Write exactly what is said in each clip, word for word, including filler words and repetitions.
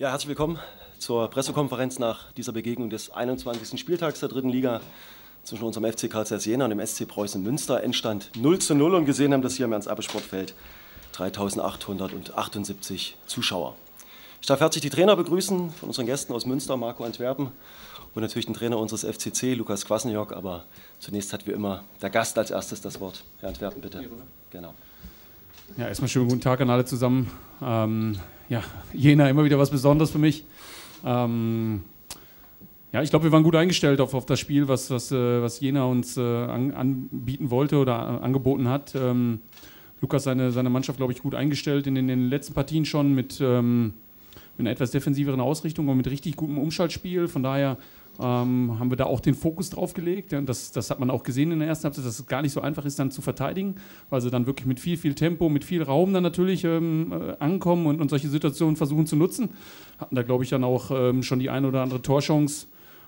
Ja, herzlich willkommen zur Pressekonferenz nach dieser Begegnung des einundzwanzigsten Spieltags der dritten Liga zwischen unserem F C Karl Zeiss Jena und dem S C Preußen Münster. Endstand null zu null und gesehen haben das hier im Ernst-Abbe-Sportfeld dreitausendachthundertachtundsiebzig Zuschauer. Ich darf herzlich die Trainer begrüßen von unseren Gästen aus Münster, Marco Antwerpen, und natürlich den Trainer unseres F C C, Lukas Kwasniok. Aber zunächst hat wie immer der Gast als erstes das Wort. Herr Antwerpen, bitte. Genau. Ja, erstmal schönen guten Tag an alle zusammen. Ähm, ja, Jena immer wieder was Besonderes für mich. Ähm, ja, ich glaube, wir waren gut eingestellt auf, auf das Spiel, was, was, äh, was Jena uns äh, an, anbieten wollte oder äh, angeboten hat. Ähm, Lukas seine, seine Mannschaft, glaube ich, gut eingestellt in den, in den letzten Partien schon mit, ähm, mit einer etwas defensiveren Ausrichtung und mit richtig gutem Umschaltspiel. Von daher ähm, haben wir da auch den Fokus drauf gelegt. Ja, das, das hat man auch gesehen in der ersten Halbzeit, dass es gar nicht so einfach ist, dann zu verteidigen, weil sie dann wirklich mit viel, viel Tempo, mit viel Raum dann natürlich ähm, äh, ankommen und, und solche Situationen versuchen zu nutzen. Hatten da, glaube ich, dann auch ähm, schon die eine oder andere Torchance.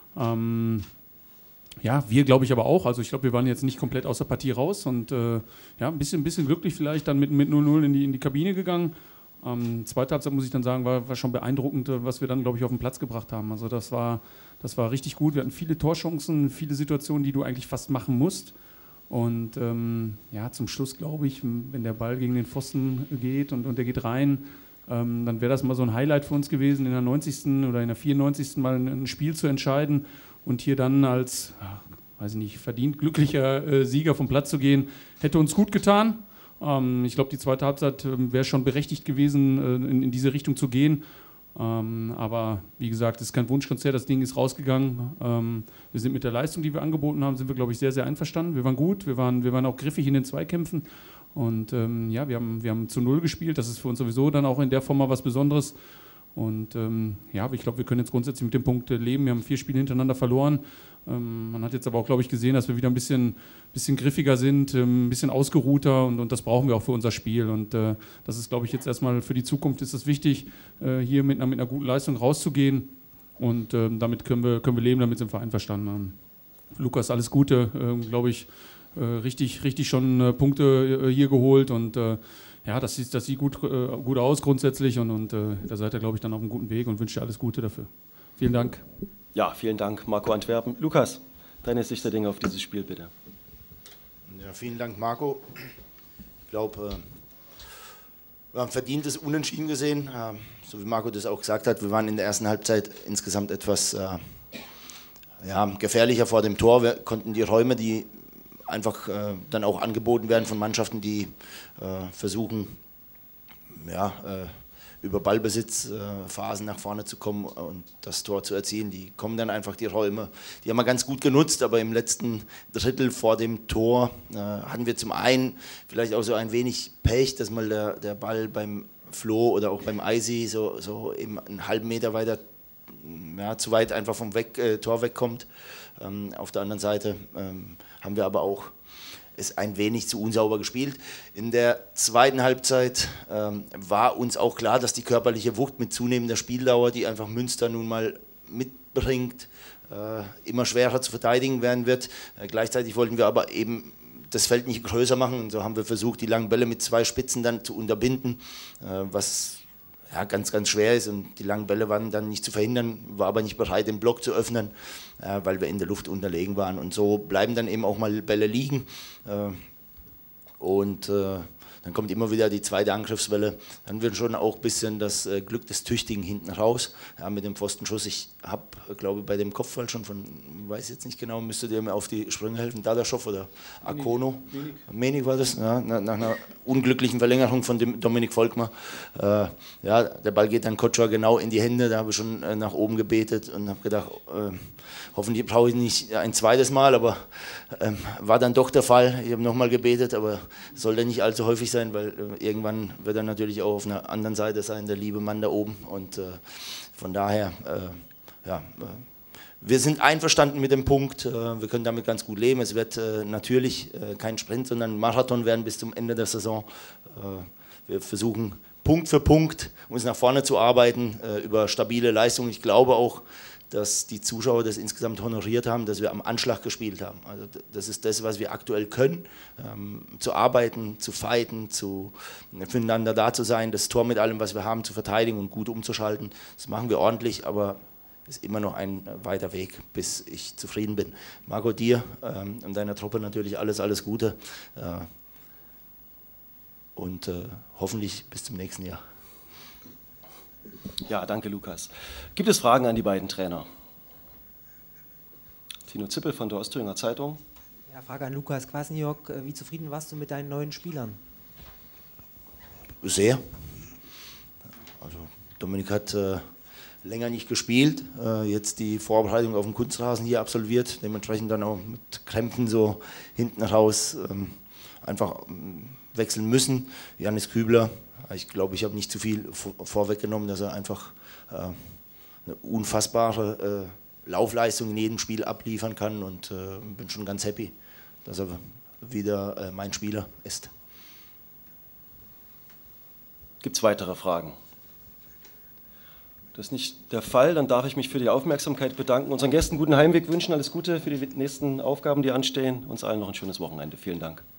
Ähm, ja, wir glaube ich aber auch. Also ich glaube, wir waren jetzt nicht komplett aus der Partie raus und äh, ja, ein bisschen, ein bisschen glücklich vielleicht dann mit, mit null null in die, in die Kabine gegangen. Ähm, zweite Halbzeit, muss ich dann sagen, war, war schon beeindruckend, was wir dann, glaube ich, auf den Platz gebracht haben. Also das war, das war richtig gut. Wir hatten viele Torchancen, viele Situationen, die du eigentlich fast machen musst. Und ähm, ja, zum Schluss, glaube ich, wenn der Ball gegen den Pfosten geht und, und der geht rein, ähm, dann wäre das mal so ein Highlight für uns gewesen, in der neunzigsten oder in der vierundneunzigsten mal ein, ein Spiel zu entscheiden und hier dann als, ja, weiß ich nicht, verdient glücklicher äh, Sieger vom Platz zu gehen, hätte uns gut getan. Ähm, ich glaube, die zweite Halbzeit äh, wäre schon berechtigt gewesen, äh, in, in diese Richtung zu gehen. Ähm, aber wie gesagt, es ist kein Wunschkonzert, das Ding ist rausgegangen. Ähm, wir sind mit der Leistung, die wir angeboten haben, sind wir, glaube ich, sehr, sehr einverstanden. Wir waren gut, wir waren, wir waren auch griffig in den Zweikämpfen. Und ähm, ja, wir haben, wir haben zu Null gespielt. Das ist für uns sowieso dann auch in der Form mal was Besonderes. Und ähm, ja, ich glaube, wir können jetzt grundsätzlich mit dem Punkt leben. Wir haben vier Spiele hintereinander verloren. Ähm, man hat jetzt aber auch, glaube ich, gesehen, dass wir wieder ein bisschen, bisschen griffiger sind, ähm, ein bisschen ausgeruhter und, und das brauchen wir auch für unser Spiel. Und äh, das ist, glaube ich, jetzt erstmal für die Zukunft ist es wichtig, äh, hier mit einer, mit einer guten Leistung rauszugehen. Und äh, damit können wir, können wir leben, damit sind wir einverstanden. Ähm, Lukas, alles Gute, äh, glaube ich, äh, richtig, richtig schon äh, Punkte äh, hier geholt und äh, ja, das sieht, das sieht gut, äh, gut aus grundsätzlich und, und äh, da seid ihr, glaube ich, dann auf einem guten Weg und wünsche dir alles Gute dafür. Vielen Dank. Ja, vielen Dank, Marco Antwerpen. Lukas, deine Sicht der Dinge auf dieses Spiel, bitte. Ja, vielen Dank, Marco. Ich glaube, äh, wir haben verdientes Unentschieden gesehen, äh, so wie Marco das auch gesagt hat. Wir waren in der ersten Halbzeit insgesamt etwas äh, ja, gefährlicher vor dem Tor. Wir konnten die Räume, die einfach äh, dann auch angeboten werden von Mannschaften, die äh, versuchen, ja, äh, über Ballbesitz äh, Phasen nach vorne zu kommen und das Tor zu erzielen. Die kommen dann einfach, die Räume. Die haben wir ganz gut genutzt, aber im letzten Drittel vor dem Tor äh, hatten wir zum einen vielleicht auch so ein wenig Pech, dass mal der, der Ball beim Flo oder auch beim Eisi so, so eben einen halben Meter weiter, ja, zu weit einfach vom Weg, äh, Tor wegkommt. Ähm, auf der anderen Seite ähm, haben wir aber auch es ein wenig zu unsauber gespielt. In der zweiten Halbzeit ähm, war uns auch klar, dass die körperliche Wucht mit zunehmender Spieldauer, die einfach Münster nun mal mitbringt, äh, immer schwerer zu verteidigen werden wird. Äh, gleichzeitig wollten wir aber eben das Feld nicht größer machen und so haben wir versucht, die langen Bälle mit zwei Spitzen dann zu unterbinden, äh, was ja, ganz, ganz schwer ist und die langen Bälle waren dann nicht zu verhindern, war aber nicht bereit, den Block zu öffnen, äh, weil wir in der Luft unterlegen waren und so bleiben dann eben auch mal Bälle liegen äh, und äh, dann kommt immer wieder die zweite Angriffswelle, dann wird schon auch ein bisschen das äh, Glück des Tüchtigen hinten raus, ja, mit dem Pfostenschuss. Ich habe, glaube ich, bei dem Kopfball schon von, weiß jetzt nicht genau, müsstet ihr mir auf die Sprünge helfen, Dadaschow oder Akono? Menig. Menig war das, ja, nach, nach einer unglücklichen Verlängerung von dem Dominik Volkmar. Äh, ja, der Ball geht dann Kotschor genau in die Hände, da habe ich schon äh, nach oben gebetet und habe gedacht, äh, hoffentlich brauche ich nicht ein zweites Mal, aber äh, war dann doch der Fall. Ich habe nochmal gebetet, aber sollte nicht allzu häufig sein, weil äh, irgendwann wird er natürlich auch auf einer anderen Seite sein, der liebe Mann da oben. Und äh, von daher, äh, ja, äh, wir sind einverstanden mit dem Punkt, äh, wir können damit ganz gut leben. Es wird äh, natürlich äh, kein Sprint, sondern ein Marathon werden bis zum Ende der Saison. Äh, wir versuchen Punkt für Punkt uns nach vorne zu arbeiten, äh, über stabile Leistung. Ich glaube auch, dass die Zuschauer das insgesamt honoriert haben, dass wir am Anschlag gespielt haben. Also das ist das, was wir aktuell können, ähm, zu arbeiten, zu fighten, zu, füreinander da zu sein, das Tor mit allem, was wir haben, zu verteidigen und gut umzuschalten. Das machen wir ordentlich, aber es ist immer noch ein weiter Weg, bis ich zufrieden bin. Marco, dir ähm, und deiner Truppe natürlich alles, alles Gute äh, und äh, hoffentlich bis zum nächsten Jahr. Ja, danke Lukas. Gibt es Fragen an die beiden Trainer? Tino Zippel von der Ostthüringer Zeitung. Ja, Frage an Lukas Kwasniok. Wie zufrieden warst du mit deinen neuen Spielern? Sehr. Also Dominik hat äh, länger nicht gespielt, äh, jetzt die Vorbereitung auf den Kunstrasen hier absolviert, dementsprechend dann auch mit Krämpfen so hinten raus ähm, einfach ähm, wechseln müssen. Janis Kübler, ich glaube, ich habe nicht zu viel vorweggenommen, dass er einfach äh, eine unfassbare äh, Laufleistung in jedem Spiel abliefern kann und äh, bin schon ganz happy, dass er wieder äh, mein Spieler ist. Gibt es weitere Fragen? Das ist nicht der Fall, dann darf ich mich für die Aufmerksamkeit bedanken. Unseren Gästen guten Heimweg wünschen, alles Gute für die nächsten Aufgaben, die anstehen. Uns allen noch ein schönes Wochenende. Vielen Dank.